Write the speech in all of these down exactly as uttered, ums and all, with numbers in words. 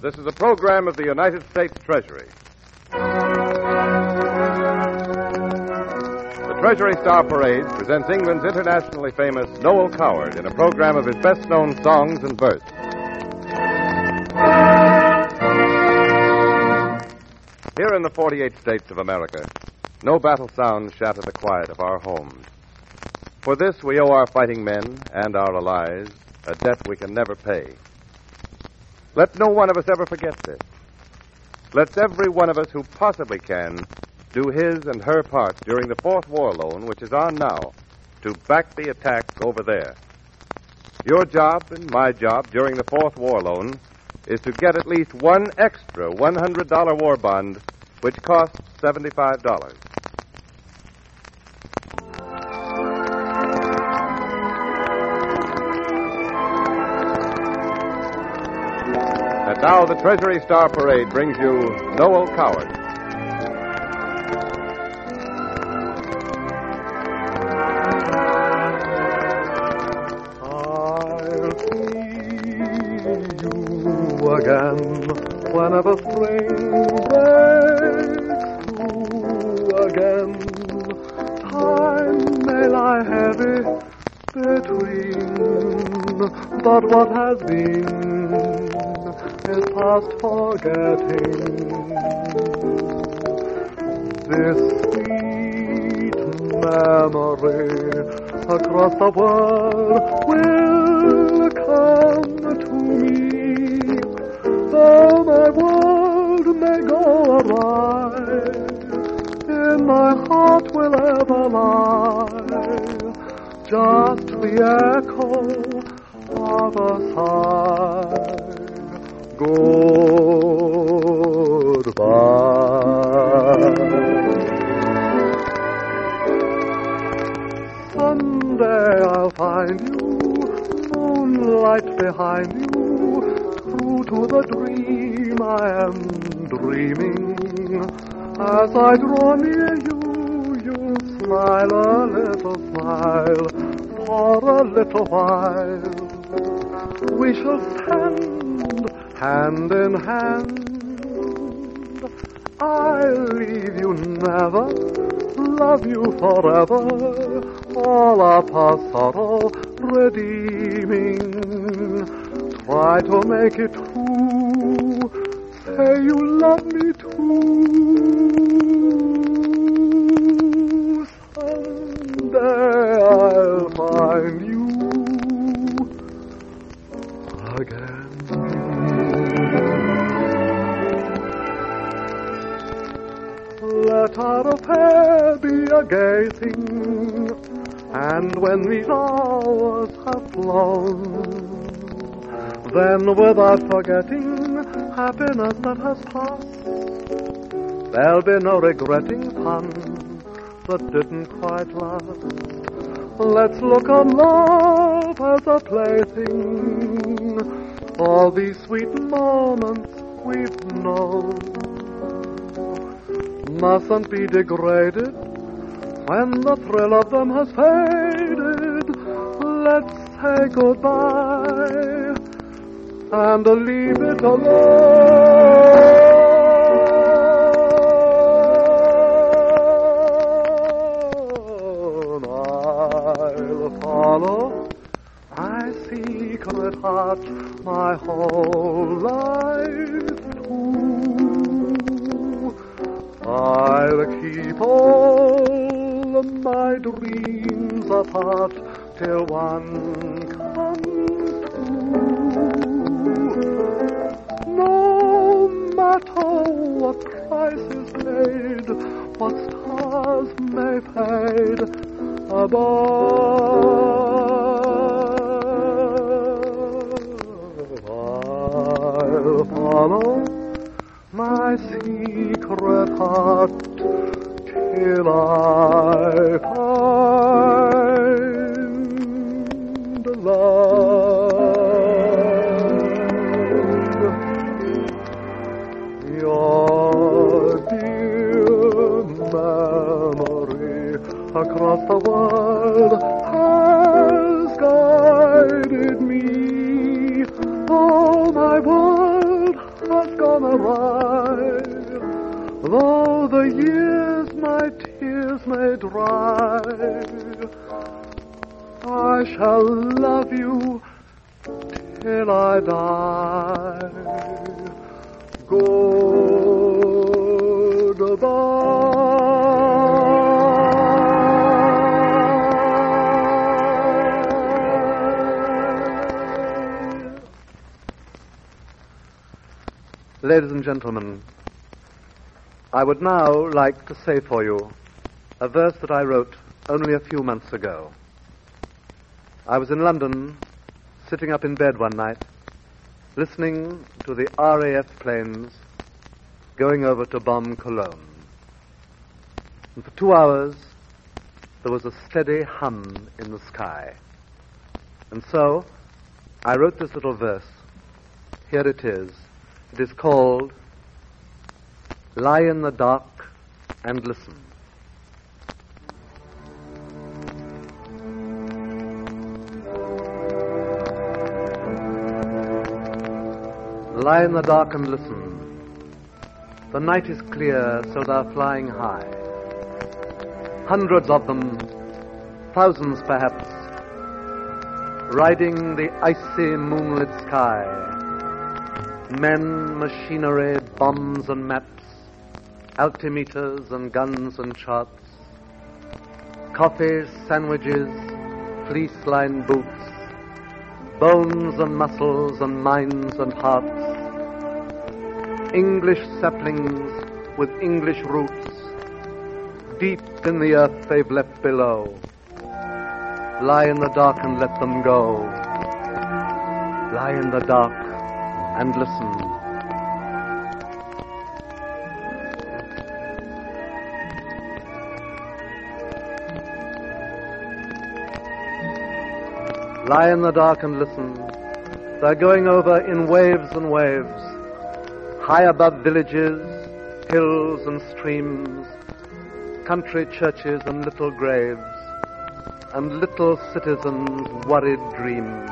This is a program of the United States Treasury. The Treasury Star Parade presents England's internationally famous Noel Coward in a program of his best-known songs and verse. Here in the forty-eight states of America, no battle sounds shatter the quiet of our homes. For this, we owe our fighting men and our allies a debt we can never pay. Let no one of us ever forget this. Let every one of us who possibly can do his and her part during the fourth war loan, which is on now, to back the attack over there. Your job and my job during the fourth war loan is to get at least one extra one hundred dollars war bond, which costs seventy-five dollars. And now the Treasury Star Parade brings you Noel Coward. I'll see you again whenever spring breaks through again. Time may lie heavy between, but what has been is past forgetting. This sweet memory across the world will come to me, though my world may go awry, in my heart will ever lie just the echo of a sigh. Goodbye. Someday I'll find you, moonlight behind you, true to the dream I am dreaming. As I draw near you, you'll smile a little smile for a little while. We shall stand hand in hand. I'll leave you never, love you forever, all our past sorrow redeeming. Try to make it true, say you love me too. Someday I'll find you again. Let our affair be a gay thing, and when these hours have flown, then without forgetting happiness that has passed, there'll be no regretting fun that didn't quite last. Let's look on love as a plaything, all these sweet moments we've known mustn't be degraded when the thrill of them has faded. Let's say goodbye and leave it alone. I'll follow my secret heart my whole life through. I'll keep all my dreams apart till one comes true. No matter what price is paid, what stars may fade above, I'll follow my secret heart till I find love. Your dear memory across the world has guided me. Oh, my world has gone awry. Though the years my tears may dry, I shall love you till I die. Goodbye. Ladies and gentlemen, I would now like to say for you a verse that I wrote only a few months ago. I was in London, sitting up in bed one night, listening to the R A F planes going over to bomb Cologne. And for two hours, there was a steady hum in the sky. And so, I wrote this little verse. Here it is. It is called, Lie in the Dark and Listen. Lie in the dark and listen. The night is clear, so they're flying high. Hundreds of them, thousands perhaps, riding the icy moonlit sky. Men, machinery, bombs and maps, altimeters and guns and charts, coffee, sandwiches, fleece-lined boots, bones and muscles and minds and hearts, English saplings with English roots, deep in the earth they've left below. Lie in the dark and let them go. Lie in the dark and listen. Lie in the dark and listen. They're going over in waves and waves, high above villages, hills and streams, country churches and little graves, and little citizens' worried dreams.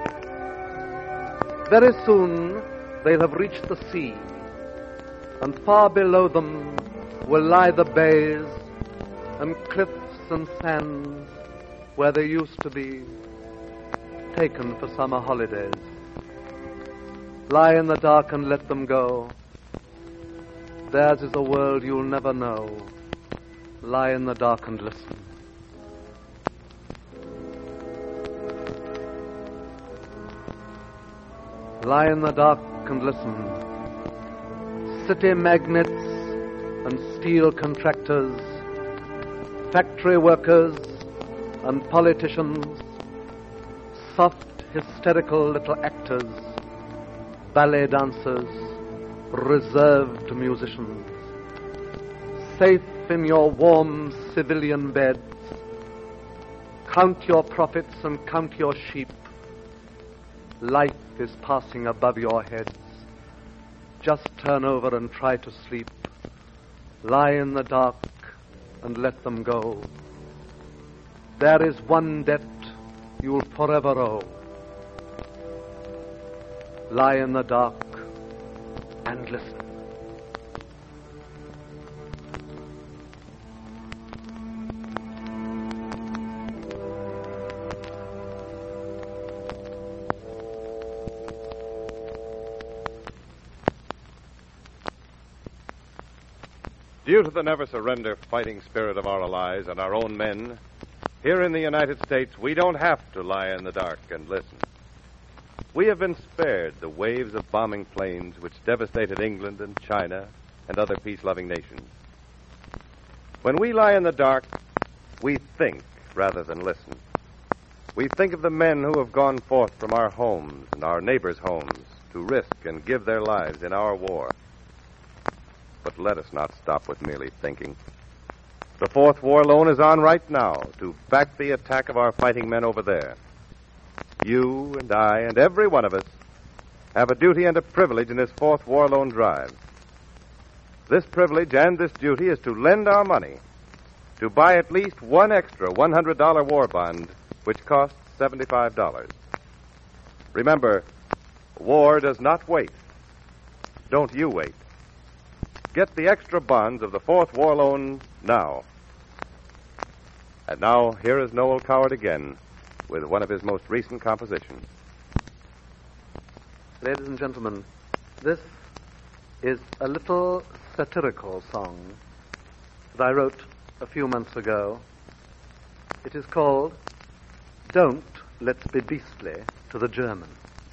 Very soon they'll have reached the sea, and far below them will lie the bays and cliffs and sands where they used to be, taken for summer holidays. Lie in the dark and let them go. Theirs is a world you'll never know. Lie in the dark and listen. Lie in the dark and listen. City magnates and steel contractors, factory workers and politicians, soft, hysterical little actors, ballet dancers, reserved musicians, safe in your warm civilian beds, count your profits and count your sheep. Life is passing above your heads. Just turn over and try to sleep. Lie in the dark and let them go. There is one debt you'll forever owe. Lie in the dark and listen. Due to the never-surrender fighting spirit of our allies and our own men, here in the United States, we don't have to lie in the dark and listen. We have been spared the waves of bombing planes which devastated England and China and other peace-loving nations. When we lie in the dark, we think rather than listen. We think of the men who have gone forth from our homes and our neighbors' homes to risk and give their lives in our war. But let us not stop with merely thinking. The Fourth War Loan is on right now to back the attack of our fighting men over there. You and I and every one of us have a duty and a privilege in this Fourth War Loan drive. This privilege and this duty is to lend our money to buy at least one extra one hundred dollars war bond, which costs seventy-five dollars. Remember, war does not wait. don't you wait. Get the extra bonds of the Fourth War Loan now. And now, here is Noel Coward again with one of his most recent compositions. Ladies and gentlemen, this is a little satirical song that I wrote a few months ago. It is called Don't Let's Be Beastly to the German.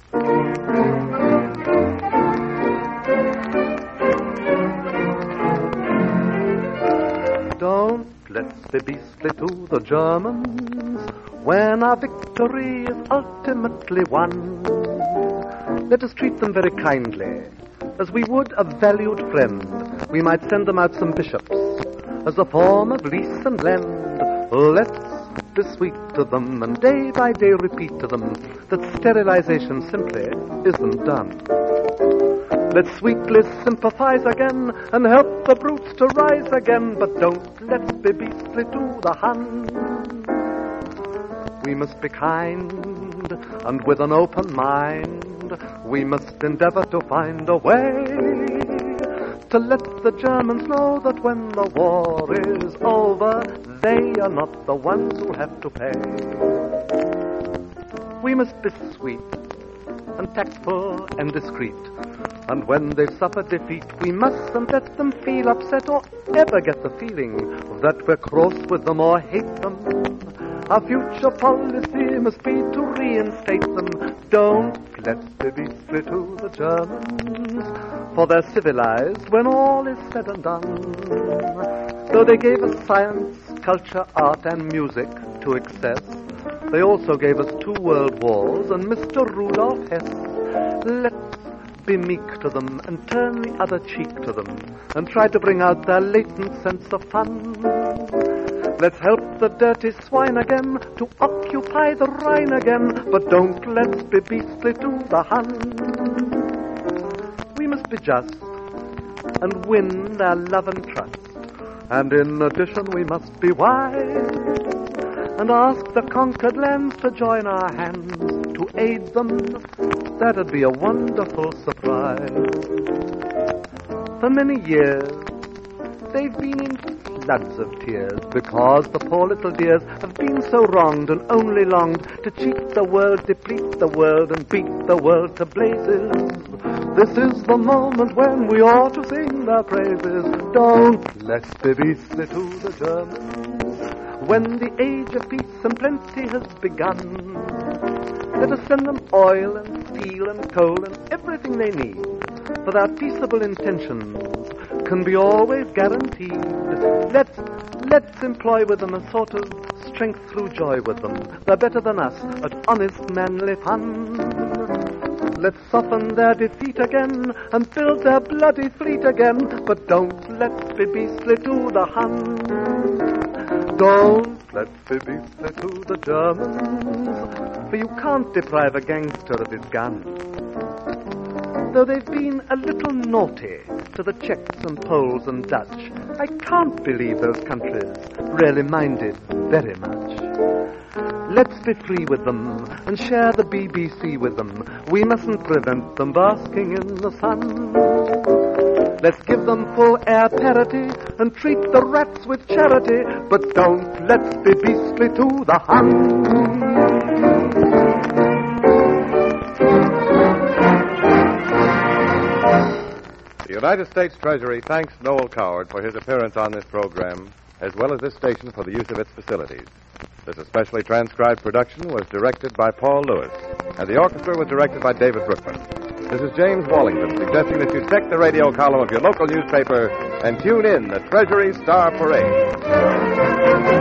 Don't let's be beastly to the Germans when our victory is ultimately won. Let us treat them very kindly, as we would a valued friend. We might send them out some bishops as a form of lease and lend. Let's be sweet to them and day by day repeat to them that sterilization simply isn't done. Let's sweetly sympathize again and help the brutes to rise again, but don't let's be beastly to the Hun. We must be kind and with an open mind. We must endeavor to find a way to let the Germans know that when the war is over, they are not the ones who have to pay. We must be sweet and tactful and discreet, and when they've suffered defeat, we mustn't let them feel upset or ever get the feeling that we're cross with them or hate them. Our future policy must be to reinstate them. Don't let's be beastly to the Germans, for they're civilized when all is said and done. Though they gave us science, culture, art, and music to excess, they also gave us two world wars and Mister Rudolf Hess. Let's be meek to them and turn the other cheek to them and try to bring out their latent sense of fun. Let's help the dirty swine again to occupy the Rhine again, but don't let's be beastly to the Hun. We must be just and win their love and trust, and in addition we must be wise and ask the conquered lands to join our hands to aid them. That'd be a wonderful surprise. For many years they've been in floods of tears because the poor little dears have been so wronged and only longed to cheat the world, deplete the world, and beat the world to blazes. This is the moment when we ought to sing their praises. Don't let's be beastly to the Germans when the age of peace and plenty has begun. Let us send them oil and steel and coal and everything they need, for their peaceable intentions can be always guaranteed. Let's, let's employ with them a sort of strength through joy with them. They're better than us at honest manly fun. Let's soften their defeat again and build their bloody fleet again, but don't let's be beastly to the Hun. Don't let's be beastly to the Germans, for you can't deprive a gangster of his gun. Though they've been a little naughty to the Czechs and Poles and Dutch, I can't believe those countries really minded very much. Let's be free with them and share the B B C with them. We mustn't prevent them basking in the sun. Let's give them full air parity and treat the rats with charity, but don't let's be beastly to the Hun. The United States Treasury thanks Noel Coward for his appearance on this program, as well as this station for the use of its facilities. This especially transcribed production was directed by Paul Lewis, and the orchestra was directed by David Brookman. This is James Wallington suggesting that you check the radio column of your local newspaper and tune in the Treasury Star Parade.